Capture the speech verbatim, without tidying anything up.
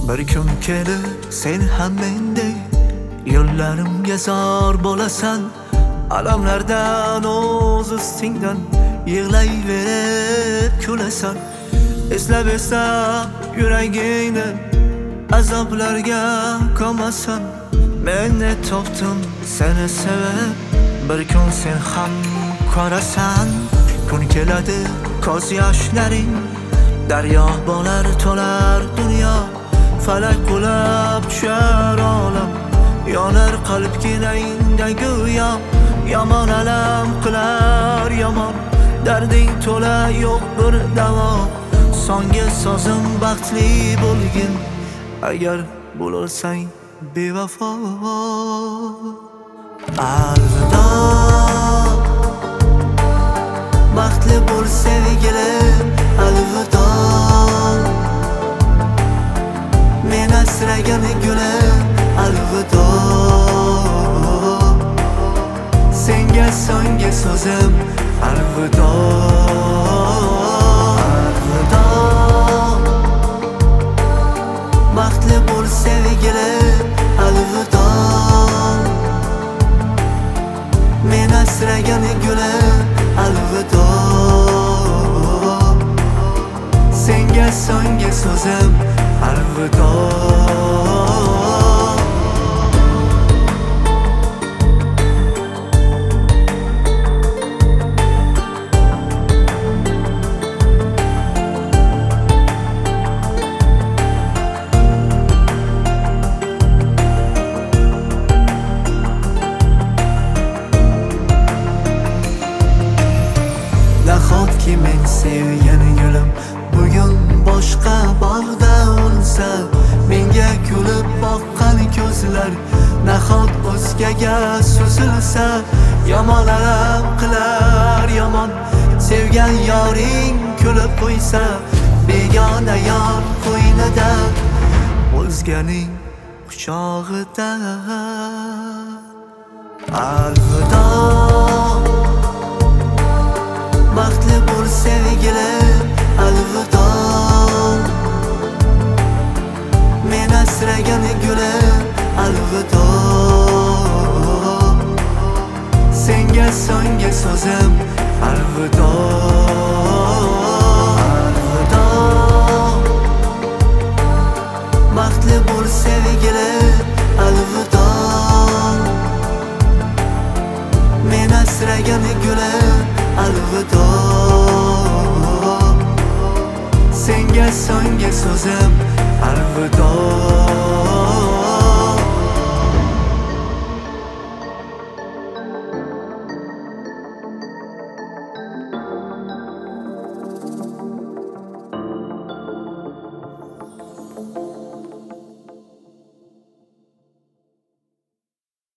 Bir kun kelib sen ham mendek yo'llarimga zor bo'lasan. Alamlardan o'z ustingdan yig'layverib kulasan. Eslab eslab yuragingni azoblarga ko'masan. Men ne topdim seni sevib, bir kun sen ham ko'rasan. Kun keladi ko'z yoshlaring, daryo bo'lar to'lar dunyo. Falak qulab tushar olam, yonar qalbginangda go'yo. Yomon alam qilar yomon, darding to'la yo'q bir davo. Songa sozim baxtli bo'lgin, agar bo'lsang bevafo. Alvido, baxtli bo'l sevgilim, alvido. Men asragan gulim, alvido. Senga so'nggi so'zim, alvido. Alvido, baxtli bo'l sevgilim, alvido. Men asragan gulim, alvido. Senga so'nggi so'zim, alvido. Nahotki men sevgan gulim bugun boshqa bog'da o'lsa, menga kulib boqqan ko'zlar nahot o'zgaga so'zilsa. Yomon alam qilar yomon, sevgan yoring kulib qo'ysa. Begona yor qo'ynida, o'zganing quchog'ida. Alvido, baxtli bo'l sevgilim, alvido. Men asragan gulim, alvido. Senga so'nggi so'zim, alvido. Alvido, baxtli bo'l sevgilim, alvido. Men asragan gulim, alvido. Senga so'nggi so'zim, alvido.